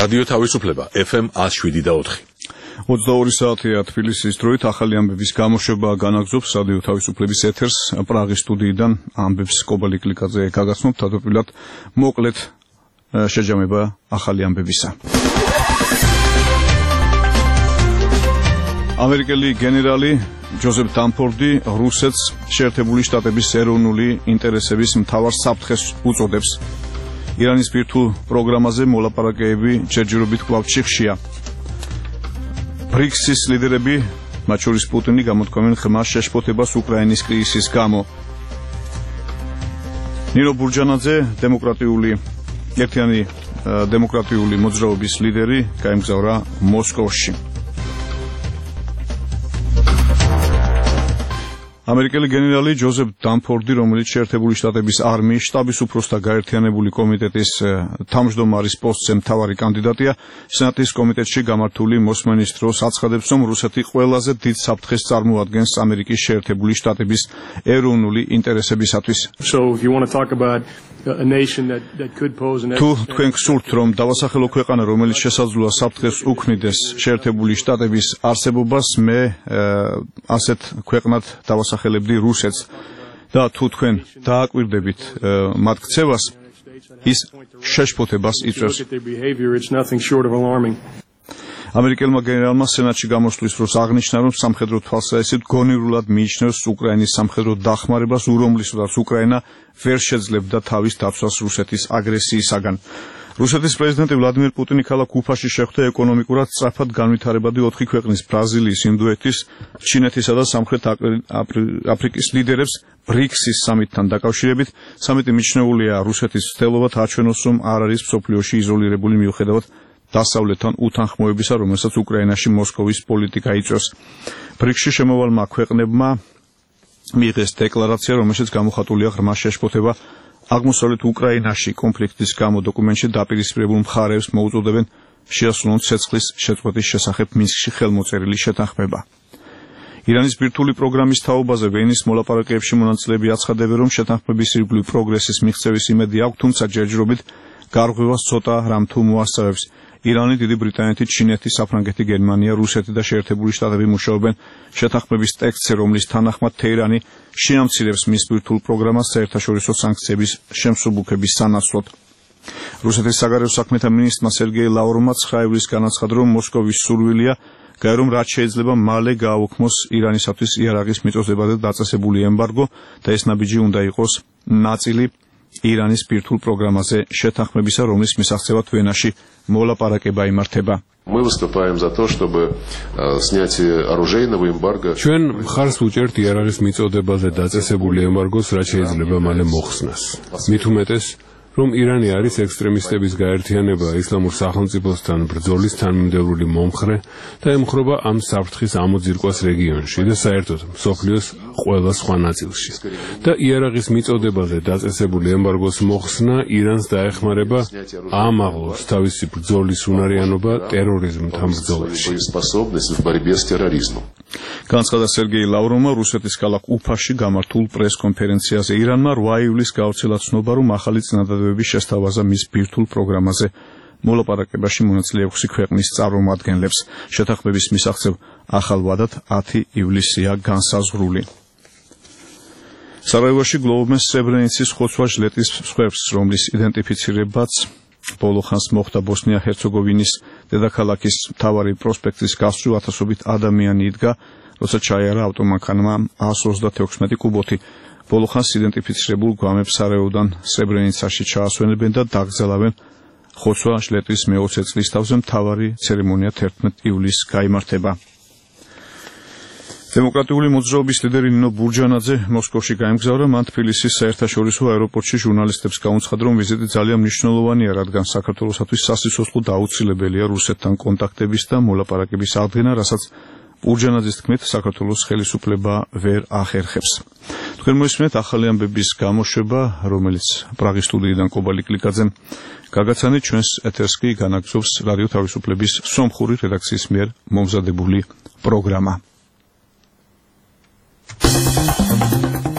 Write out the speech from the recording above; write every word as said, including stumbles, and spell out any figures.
რადიო თავისუფლება ეფ ემ one oh seven და four. ოცდაორი საათია თბილისის დროით ახალი ამბების გამოშვება განაგზობს რადიო თავისუფლების ეთერს პრაღის სტუდიიდან ამბებს კობალი კლიკაძე გაგაცნობთ თავდაპირველად მოკლედ შეჯამება ახალი ამბებისა. ამერიკელი გენერალი ჯოზეფ დანფორდი რუსეთს შეერთებული შტატების ეროვნული ინტერესების მთავარ საფრთხეს უწოდებს. ირანის ბირთვულ პროგრამაზე მოლაპარაკებები ჯერჯერობით კვლავ ჩიხშია. ბრიქსის ლიდერები, მათ შორის პუტინი, გამოთქვამენ ხმას შეშფოთებას უკრაინის კრიზისის გამო. ნინო ბურჯანაძე, დემოკრატიული ერთიანი დემოკრატიული მოძრაობის ლიდერი, გაემგზავრა მოსკოვში. ამერიკელი გენერალი ჯოზეფ დანფორდი, რომელიც შეერთებული შტატების არმიის შტაბის უფროსთა გაერთიანებული კომიტეტის თავმჯდომარის პოსტზე მთავარი კანდიდატია, სენატის კომიტეტში გამართული მოსმენის დროს აცხადებს, რომ რუსეთი ყველაზე დიდ საფრთხეს წარმოადგენს ამერიკის შეერთებული შტატების ეროვნული ინტერესებისათვის. თუ თქვენ გსურთ, რომ დავასახელო ქვეყანა, რომელიც შესაძლოა საფრთხეს უქმნიდეს შეერთებული შტატების არსებობას, მე ასეთ ქვეყნად დავასახელებდი რუსეთს და თუ თქვენ დააკვირდებით მათ ქცევას, ის შეშფოთებას იწვევს. ამერიკელმა გენერალმა სენატში გამოსვლის დროს აღნიშნა, რომ სამხედრო თვალსაზრისით გონივრულად მიიჩნევს უკრაინის სამხედრო დახმარებას, ურომლისადაც უკრაინა ვერ შეძლებდა თავის დაცვას რუსეთის აგრესიისაგან. რუსეთის პრეზიდენტი ვლადიმერ პუტინი ქალაქ უფაში შეხვდა ეკონომიკურად სწრაფად განვითარებადი ოთხი ქვეყნის ბრაზილიის, ინდოეთის, ჩინეთისა და სამხრეთ აფრიკის ლიდერებს ბრიქსის სამიტთან დაკავშირებით. სამიტი მიჩნეულია რუსეთის ცდილობად აჩვენოს, რომ არ არის მსოფლიოში იზოლირებული მიუხედავად დასავლეთთან უთანხმოებისა, რომელსაც უკრაინაში მოსკოვის პოლიტიკა იწვევს. ბრიქსში შემოვალმა ქვეყნებმა მიიღეს დეკლარაცია, რომელშიც გამოხატულია ღრმა შეშფოთება აღმოსავლეთ უკრაინაში კონფლიქტის გამო. დოკუმენტში დაპირისპირებულ მხარეებს მოუწოდებენ შეასრულონ ცეცხლის შეწყვეტის შესახებ მინსკში ხელმოწერილი შეთანხმება. ირანის ბირთვული პროგრამის თაობაზე ვენის მოლაპარაკებებში მონაწილეები აცხადებენ, რომ შეთანხმების ირგვლივ პროგრესის მიღწევის იმედი აქვს, თუმცა ჯერჯერობით გარღვევას ცოტა რამ თუ მოასწავებს. ირანი, დიდი ბრიტანეთი, ჩინეთი, საფრანგეთი, გერმანია, რუსეთი და შეერთებული შტატები მუშაობენ შეთანხმების ტექსტზე, რომლის თანახმად თეირანი შეამცირებს მის ბირთვულ პროგრამას საერთაშორისო სანქციების შემსუბუქების სანაცვლოდ. რუსეთის საგარეო საქმეთა მინისტრმა სერგეი ლავროვმა ცხრა ივლისს განაცხადა, რომ მოსკოვის სურვილია გაერომ რაც შეიძლება მალე გააუქმოს ირანისათვის იარაღის მიწოდებაზე დაწესებული ემბარგო და ეს ნაბიჯი უნდა იყოს ნაწილი ირანის ბირთვულ პროგრამაზე შეთანხმებისა, რომლის მისაღწევად ვენაში მოლაპარაკება იმართება. ჩვენ მხარს ვუჭერთ იარაღის მიწოდებაზე დაწესებული ემბარგოს, რაც შეიძლება მალე მოხსნას. მით უმეტეს, რომ ირანი არის ექსტრემისტების გაერთიანება ისლამურ სახელმწიფოსთან ბრძოლის თანმიმდევრული მომხრე და ემხრობა ამ საფრთხის ამოძირკვას რეგიონში და საერთოდ მსოფლიოს ყველა სხვა ნაწილში. და იარაღის მიწოდებაზე დაწესებული ემბარგოს მოხსნა ირანს დაეხმარება ამაღლოს თავისი ბრძოლის უნარიანობა ტერორიზმთან ბრძოლაში. განაცხადა სერგეი ლავროვმა რუსეთის ქალაქ უფაში გამართულ პრესკონფერენციაზე. ირანმა რვა ივლისს გავრცელა ცნობა, რომ ახალი წინადადებების შესთავაზა მის ბირთვულ პროგრამაზე. მოლაპარაკებაში მონაწილე ექვსი ქვეყნის წარმომადგენლებს. შეთანხმების მისაღწევ ახალ ვადად ათი ივლისია განსაზღვრული. სარაევოში გლოვობენ სრებრენიცის ხოცვა-ჟლეტის სხვებს, რომლის იდენტიფიცირებაც ბოლო ხანს მოხდა ბოსნია-ჰერცეგოვინის დედაქალაქის მთავარი პროსპექტის გასწვრივ. ათასობით ადამიანი იდგა, როცა ჩაიარა ავტომანქანმა ას ოცდათექვსმეტი კუბოთი. ბოლო ხანს იდენტიფიცირებულ გვამებს სარაევოდან სრებრენიცაში ჩაასვენებენ და დაგზავნებენ ხოცვა-ჟლეტის მეოცე წლის თავზე. მთავარი ცერემონია თერთმეტ ივლისს გაიმართება. დემოკრატიული მოძრაობის ლიდერი ნინო ბურჯანაძე მოსკოვში გაემგზავრა. მან თბილისის საერთაშორისო აეროპორტში ჟურნალისტებს გაუცხადა, რომ ვიზიტი ძალიან მნიშვნელოვანია, რადგან საქართველოსათვის სასიცოცხლო და აუცილებელია რუსეთთან კონტაქტების და მოლაპარაკების აღდგენა, რასაც ბურჯანაძის თქმით საქართველოს ხელისუფლება ვერ ახერხებს. თქვენ მოისმენთ ახალი ამბების გამოშვება, რომელიც პრაღის სტუდიიდან კობალი კლიკაძემ გაგაცანეთ. ჩვენს ეთერს კი განაგზობს რადიო თავისუფლების სომხური რედაქციის მიერ მომზადებული პროგრამა. Thank you.